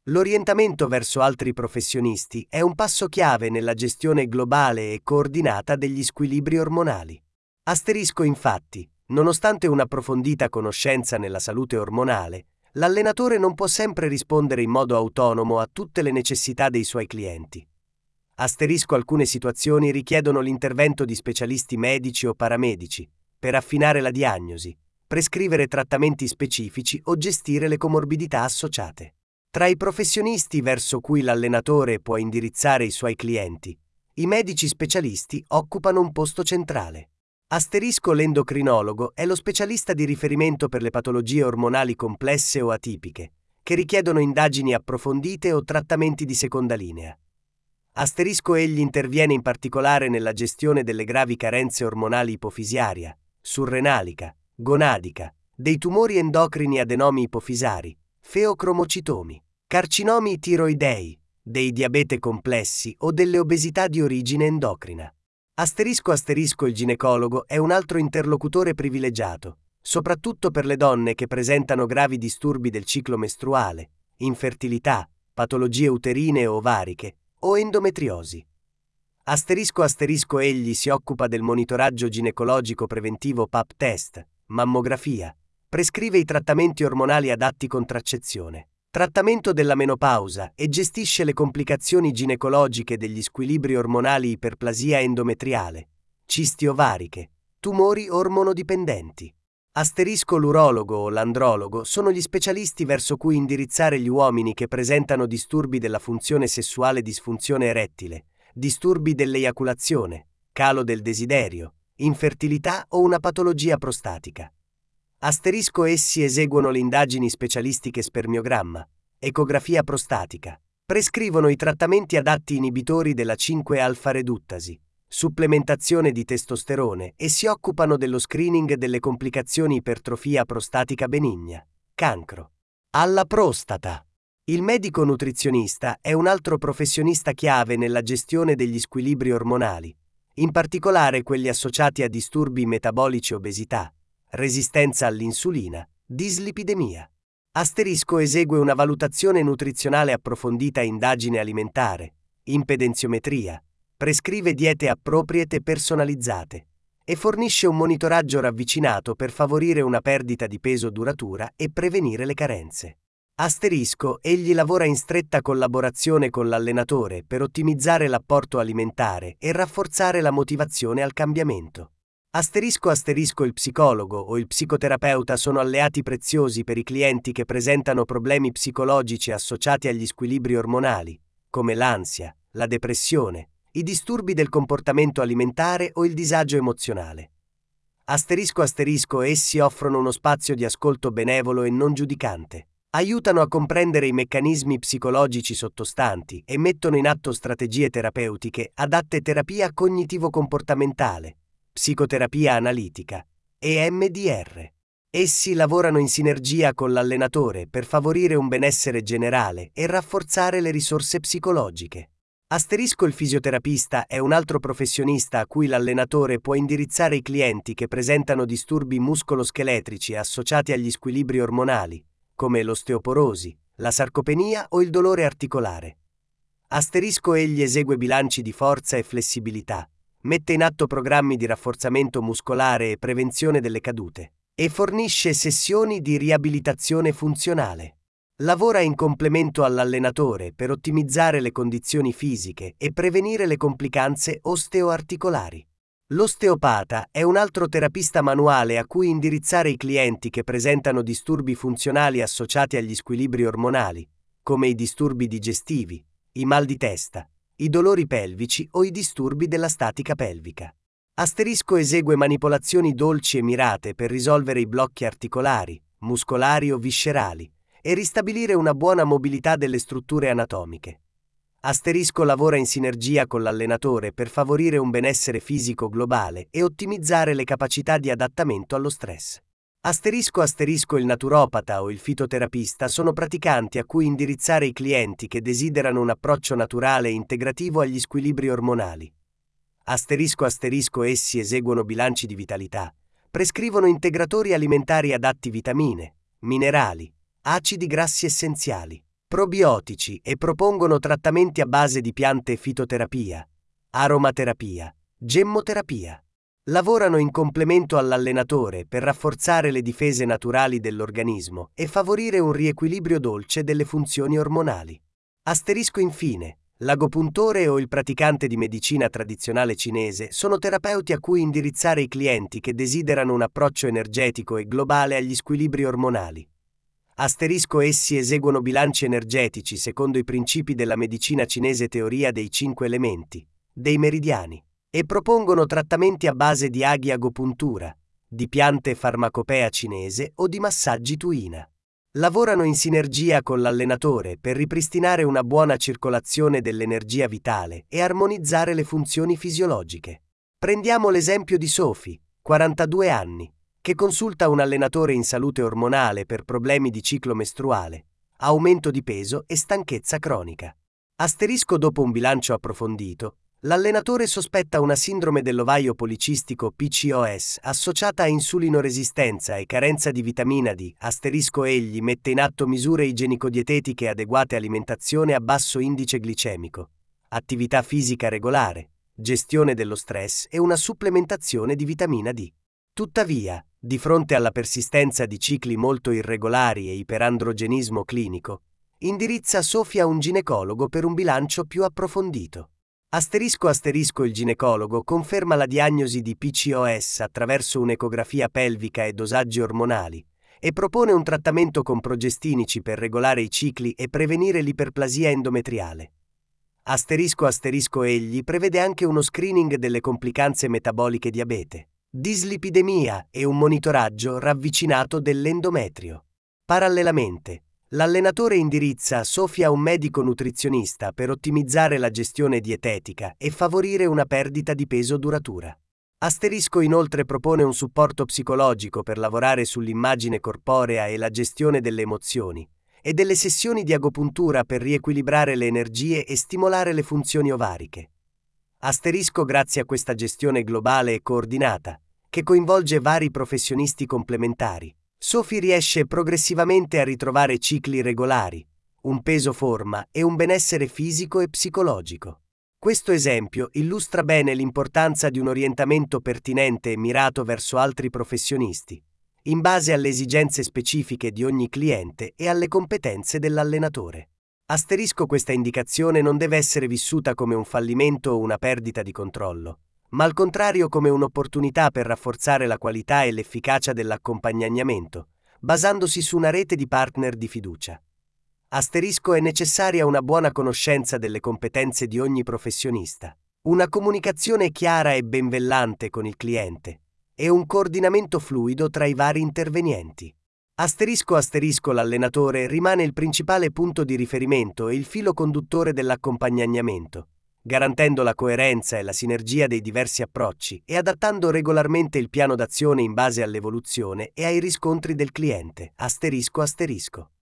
L'orientamento verso altri professionisti è un passo chiave nella gestione globale e coordinata degli squilibri ormonali. Asterisco infatti, nonostante un'approfondita conoscenza nella salute ormonale, l'allenatore non può sempre rispondere in modo autonomo a tutte le necessità dei suoi clienti. Asterisco alcune situazioni richiedono l'intervento di specialisti medici o paramedici per affinare la diagnosi, prescrivere trattamenti specifici o gestire le comorbidità associate. Tra i professionisti verso cui l'allenatore può indirizzare i suoi clienti, i medici specialisti occupano un posto centrale. Asterisco l'endocrinologo è lo specialista di riferimento per le patologie ormonali complesse o atipiche, che richiedono indagini approfondite o trattamenti di seconda linea. Asterisco egli interviene in particolare nella gestione delle gravi carenze ormonali ipofisiaria, surrenalica, gonadica, dei tumori endocrini adenomi ipofisari, feocromocitomi, carcinomi tiroidei, dei diabete complessi o delle obesità di origine endocrina. Asterisco il ginecologo è un altro interlocutore privilegiato, soprattutto per le donne che presentano gravi disturbi del ciclo mestruale, infertilità, patologie uterine o ovariche, o endometriosi. Asterisco egli si occupa del monitoraggio ginecologico preventivo Pap test, mammografia, prescrive i trattamenti ormonali adatti contraccezione, trattamento della menopausa e gestisce le complicazioni ginecologiche degli squilibri ormonali iperplasia endometriale, cisti ovariche, tumori ormonodipendenti. Asterisco l'urologo o l'andrologo sono gli specialisti verso cui indirizzare gli uomini che presentano disturbi della funzione sessuale, disfunzione erettile, disturbi dell'eiaculazione, calo del desiderio, infertilità o una patologia prostatica. Asterisco essi eseguono le indagini specialistiche spermiogramma, ecografia prostatica, prescrivono i trattamenti adatti inibitori della 5-alfa-reduttasi, supplementazione di testosterone e si occupano dello screening delle complicazioni ipertrofia prostatica benigna, cancro. Alla prostata. Il medico nutrizionista è un altro professionista chiave nella gestione degli squilibri ormonali, in particolare quelli associati a disturbi metabolici, obesità, resistenza all'insulina, dislipidemia. Asterisco esegue una valutazione nutrizionale approfondita e indagine alimentare, impedenziometria, prescrive diete appropriate personalizzate e fornisce un monitoraggio ravvicinato per favorire una perdita di peso duratura e prevenire le carenze. Asterisco egli lavora in stretta collaborazione con l'allenatore per ottimizzare l'apporto alimentare e rafforzare la motivazione al cambiamento. Asterisco il psicologo o il psicoterapeuta sono alleati preziosi per i clienti che presentano problemi psicologici associati agli squilibri ormonali, come l'ansia, la depressione, i disturbi del comportamento alimentare o il disagio emozionale. Asterisco essi offrono uno spazio di ascolto benevolo e non giudicante, aiutano a comprendere i meccanismi psicologici sottostanti e mettono in atto strategie terapeutiche adatte terapia cognitivo-comportamentale, psicoterapia analitica e MDR. Essi lavorano in sinergia con l'allenatore per favorire un benessere generale e rafforzare le risorse psicologiche. Asterisco il fisioterapista è un altro professionista a cui l'allenatore può indirizzare i clienti che presentano disturbi muscoloscheletrici associati agli squilibri ormonali, come l'osteoporosi, la sarcopenia o il dolore articolare. Asterisco egli esegue bilanci di forza e flessibilità, mette in atto programmi di rafforzamento muscolare e prevenzione delle cadute, e fornisce sessioni di riabilitazione funzionale. Lavora in complemento all'allenatore per ottimizzare le condizioni fisiche e prevenire le complicanze osteoarticolari. L'osteopata è un altro terapista manuale a cui indirizzare i clienti che presentano disturbi funzionali associati agli squilibri ormonali, come i disturbi digestivi, i mal di testa, i dolori pelvici o i disturbi della statica pelvica. Asterisco esegue manipolazioni dolci e mirate per risolvere i blocchi articolari, muscolari o viscerali e ristabilire una buona mobilità delle strutture anatomiche. Asterisco lavora in sinergia con l'allenatore per favorire un benessere fisico globale e ottimizzare le capacità di adattamento allo stress. Asterisco il naturopata o il fitoterapista sono praticanti a cui indirizzare i clienti che desiderano un approccio naturale e integrativo agli squilibri ormonali. Asterisco essi eseguono bilanci di vitalità, prescrivono integratori alimentari adatti vitamine, minerali, acidi grassi essenziali, probiotici e propongono trattamenti a base di piante fitoterapia, aromaterapia, gemmoterapia. Lavorano in complemento all'allenatore per rafforzare le difese naturali dell'organismo e favorire un riequilibrio dolce delle funzioni ormonali. Asterisco infine, l'agopuntore o il praticante di medicina tradizionale cinese sono terapeuti a cui indirizzare i clienti che desiderano un approccio energetico e globale agli squilibri ormonali. Asterisco essi eseguono bilanci energetici secondo i principi della medicina cinese teoria dei 5 elementi, dei meridiani, e propongono trattamenti a base di aghi agopuntura, di piante farmacopea cinese o di massaggi tuina. Lavorano in sinergia con l'allenatore per ripristinare una buona circolazione dell'energia vitale e armonizzare le funzioni fisiologiche. Prendiamo l'esempio di Sophie, 42 anni, che consulta un allenatore in salute ormonale per problemi di ciclo mestruale, aumento di peso e stanchezza cronica. Asterisco dopo un bilancio approfondito, l'allenatore sospetta una sindrome dell'ovaio policistico PCOS associata a insulinoresistenza e carenza di vitamina D. Asterisco egli mette in atto misure igienico-dietetiche adeguate, alimentazione a basso indice glicemico, attività fisica regolare, gestione dello stress e una supplementazione di vitamina D. Tuttavia, di fronte alla persistenza di cicli molto irregolari e iperandrogenismo clinico, indirizza Sophie a un ginecologo per un bilancio più approfondito. Asterisco il ginecologo conferma la diagnosi di PCOS attraverso un'ecografia pelvica e dosaggi ormonali e propone un trattamento con progestinici per regolare i cicli e prevenire l'iperplasia endometriale. Asterisco egli prevede anche uno screening delle complicanze metaboliche diabete, dislipidemia e un monitoraggio ravvicinato dell'endometrio. Parallelamente, l'allenatore indirizza Sophie a un medico nutrizionista per ottimizzare la gestione dietetica e favorire una perdita di peso duratura. Asterisco inoltre propone un supporto psicologico per lavorare sull'immagine corporea e la gestione delle emozioni, e delle sessioni di agopuntura per riequilibrare le energie e stimolare le funzioni ovariche. Asterisco grazie a questa gestione globale e coordinata, che coinvolge vari professionisti complementari, Sophie riesce progressivamente a ritrovare cicli regolari, un peso forma e un benessere fisico e psicologico. Questo esempio illustra bene l'importanza di un orientamento pertinente e mirato verso altri professionisti, in base alle esigenze specifiche di ogni cliente e alle competenze dell'allenatore. Asterisco questa indicazione non deve essere vissuta come un fallimento o una perdita di controllo, ma al contrario come un'opportunità per rafforzare la qualità e l'efficacia dell'accompagnamento, basandosi su una rete di partner di fiducia. Asterisco è necessaria una buona conoscenza delle competenze di ogni professionista, una comunicazione chiara e benvellante con il cliente, e un coordinamento fluido tra i vari intervenienti. Asterisco l'allenatore rimane il principale punto di riferimento e il filo conduttore dell'accompagnamento, garantendo la coerenza e la sinergia dei diversi approcci e adattando regolarmente il piano d'azione in base all'evoluzione e ai riscontri del cliente. Asterisco.